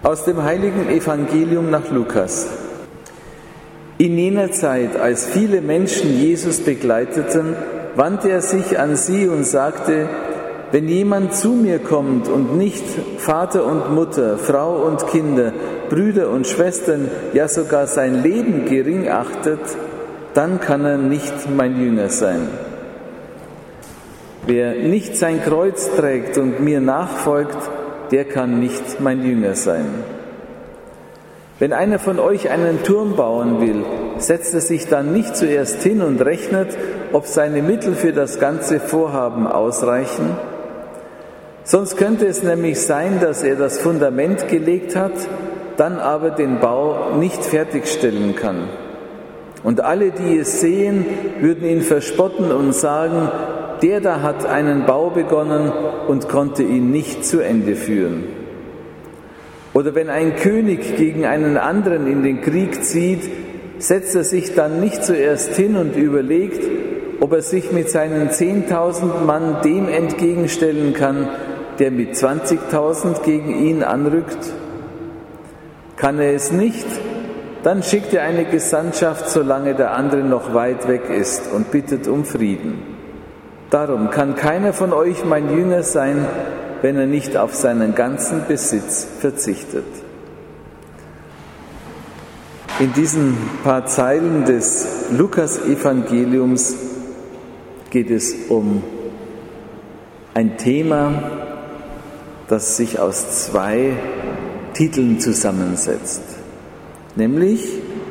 Aus dem heiligen Evangelium nach Lukas. In jener Zeit, als viele Menschen Jesus begleiteten, wandte er sich an sie und sagte: Wenn jemand zu mir kommt und nicht Vater und Mutter, Frau und Kinder, Brüder und Schwestern, ja sogar sein Leben gering achtet, dann kann er nicht mein Jünger sein. Wer nicht sein Kreuz trägt und mir nachfolgt, der kann nicht mein Jünger sein. Wenn einer von euch einen Turm bauen will, setzt er sich dann nicht zuerst hin und rechnet, ob seine Mittel für das ganze Vorhaben ausreichen? Sonst könnte es nämlich sein, dass er das Fundament gelegt hat, dann aber den Bau nicht fertigstellen kann. Und alle, die es sehen, würden ihn verspotten und sagen: Der da hat einen Bau begonnen und konnte ihn nicht zu Ende führen. Oder wenn ein König gegen einen anderen in den Krieg zieht, setzt er sich dann nicht zuerst hin und überlegt, ob er sich mit seinen 10.000 Mann dem entgegenstellen kann, der mit 20.000 gegen ihn anrückt? Kann er es nicht, dann schickt er eine Gesandtschaft, solange der andere noch weit weg ist, und bittet um Frieden. Darum kann keiner von euch mein Jünger sein, wenn er nicht auf seinen ganzen Besitz verzichtet. In diesen paar Zeilen des Lukas-Evangeliums geht es um ein Thema, das sich aus 2 Titeln zusammensetzt. Nämlich: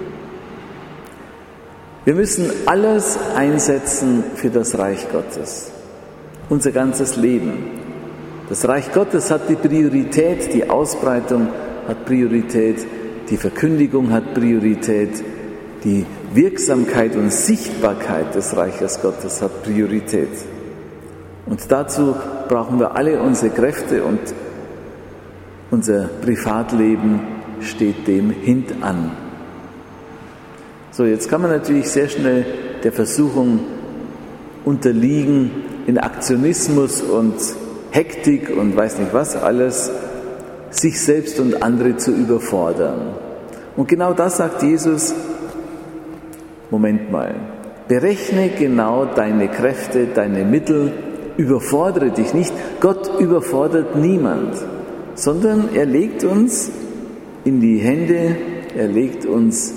Wir müssen alles einsetzen für das Reich Gottes, unser ganzes Leben. Das Reich Gottes hat die Priorität, die Ausbreitung hat Priorität, die Verkündigung hat Priorität, die Wirksamkeit und Sichtbarkeit des Reiches Gottes hat Priorität. Und dazu brauchen wir alle unsere Kräfte, und unser Privatleben steht dem hintan. So, jetzt kann man natürlich sehr schnell der Versuchung unterliegen, in Aktionismus und Hektik und weiß nicht was alles, sich selbst und andere zu überfordern. Und genau das sagt Jesus: Moment mal, berechne genau deine Kräfte, deine Mittel, überfordere dich nicht. Gott überfordert niemand, sondern er legt uns in die Hände, er legt uns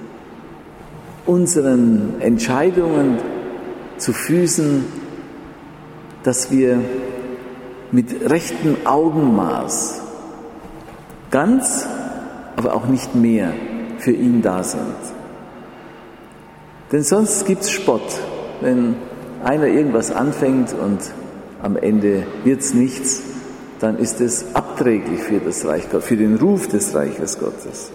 unseren Entscheidungen zu Füßen, dass wir mit rechtem Augenmaß ganz, aber auch nicht mehr für ihn da sind. Denn sonst gibt's Spott, wenn einer irgendwas anfängt und am Ende wird's nichts, dann ist es abträglich für das Reich Gottes, für den Ruf des Reiches Gottes.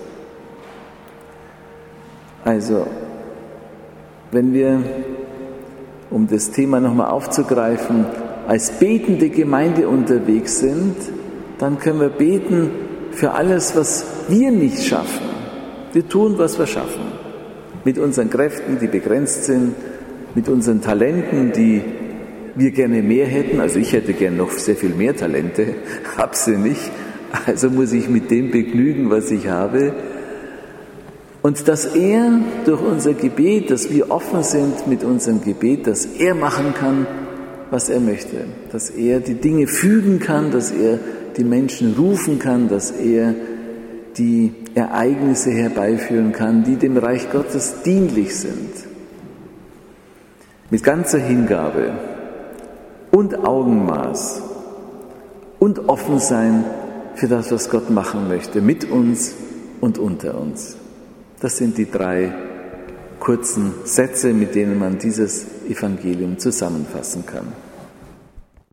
Also, wenn wir, um das Thema nochmal aufzugreifen, als betende Gemeinde unterwegs sind, dann können wir beten für alles, was wir nicht schaffen. Wir tun, was wir schaffen. Mit unseren Kräften, die begrenzt sind, mit unseren Talenten, die wir gerne mehr hätten. Also ich hätte gerne noch sehr viel mehr Talente, habe sie nicht. Also muss ich mit dem begnügen, was ich habe. Und dass er durch unser Gebet, dass wir offen sind mit unserem Gebet, dass er machen kann, was er möchte. Dass er die Dinge fügen kann, dass er die Menschen rufen kann, dass er die Ereignisse herbeiführen kann, die dem Reich Gottes dienlich sind. Mit ganzer Hingabe und Augenmaß und offen sein für das, was Gott machen möchte, mit uns und unter uns. Das sind die 3 kurzen Sätze, mit denen man dieses Evangelium zusammenfassen kann.